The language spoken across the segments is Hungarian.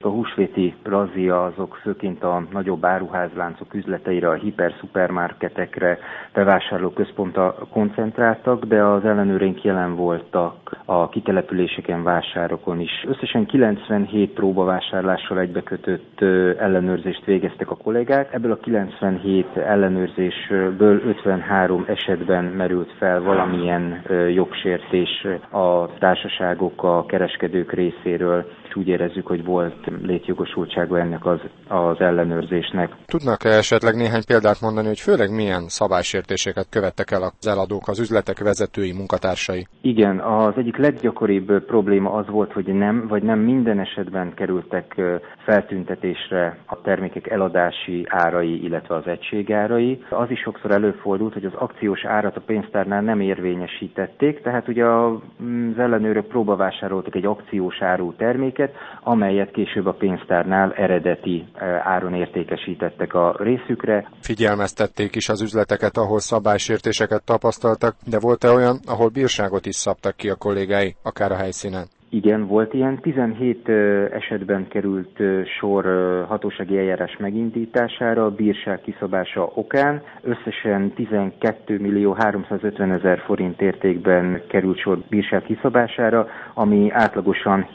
A húsvéti razzia azok főként a nagyobb áruházláncok üzleteire, a hiperszupermarketekre, bevásárlóközpontra koncentráltak, de az ellenőreink jelen voltak a kitelepüléseken, vásárokon is. Összesen 97 próbavásárlással egybekötött ellenőrzést végeztek a kollégák. Ebből a 97 ellenőrzésből 53 esetben merült fel valamilyen jogsértés a társaságok, a kereskedők részéről, és úgy érezzük, hogy volt létjogosultsága ennek az ellenőrzésnek. Tudnak-e esetleg néhány példát mondani, hogy főleg milyen szabálysértéseket követtek el az eladók, az üzletek vezetői, munkatársai? Igen, az egyik leggyakoribb probléma az volt, hogy nem minden esetben kerültek feltüntetésre a termékek eladási árai, illetve az egységárai. Az is sokszor előfordult, hogy az akciós árat a pénztárnál nem érvényesítették, tehát ugye az ellenőrök próbavásároltak egy akciós áru terméket, amelyet később a pénztárnál eredeti áron értékesítettek a részükre. Figyelmeztették is az üzleteket, ahol szabálysértéseket tapasztaltak, de volt-e olyan, ahol bírságot is szabtak ki a kollégái, akár a helyszínen? Igen, volt ilyen. 17 esetben került sor hatósági eljárás megindítására, a bírság kiszabása okán. Összesen 12.350.000 forint értékben került sor bírság kiszabására, ami átlagosan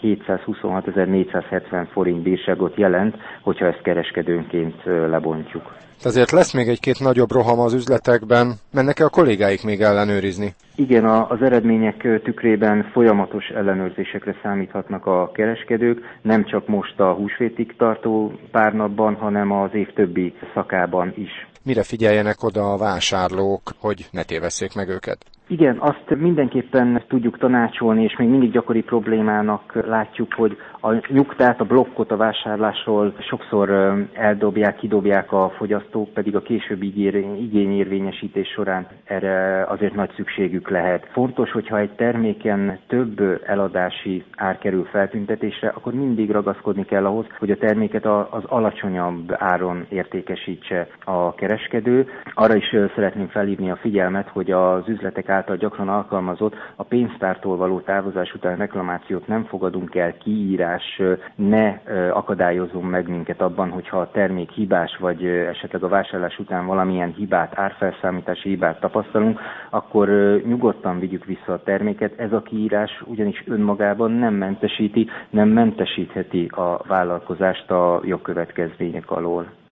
726.470 forint bírságot jelent, hogyha ezt kereskedőnként lebontjuk. Ezért lesz még egy-két nagyobb roham az üzletekben. Mennek-e a kollégáik még ellenőrizni? Igen, az eredmények tükrében folyamatos ellenőrzésekre számíthatnak a kereskedők, nem csak most a húsvétig tartó pár napban, hanem az év többi szakában is. Mire figyeljenek oda a vásárlók, hogy ne tévesszék meg őket? Igen, azt mindenképpen tudjuk tanácsolni, és még mindig gyakori problémának látjuk, hogy a nyugtát, a blokkot a vásárlásról sokszor eldobják, kidobják a fogyasztók, pedig a későbbi igényérvényesítés során erre azért nagy szükségük lehet. Fontos, hogyha egy terméken több eladási ár kerül feltüntetésre, akkor mindig ragaszkodni kell ahhoz, hogy a terméket az alacsonyabb áron értékesítse a kereskedő. Arra is szeretném felhívni a figyelmet, hogy az üzletek által gyakran alkalmazott a pénztártól való távozás után reklamációt nem fogadunk el, kiírás ne akadályozzon meg minket abban, hogyha a termék hibás, vagy esetleg a vásárlás után valamilyen hibát, árfelszámítási hibát tapasztalunk, akkor nyugodtan vigyük vissza a terméket. Ez a kiírás ugyanis önmagában nem mentesíti, nem mentesítheti a vállalkozást a jogkövetkezmények alól.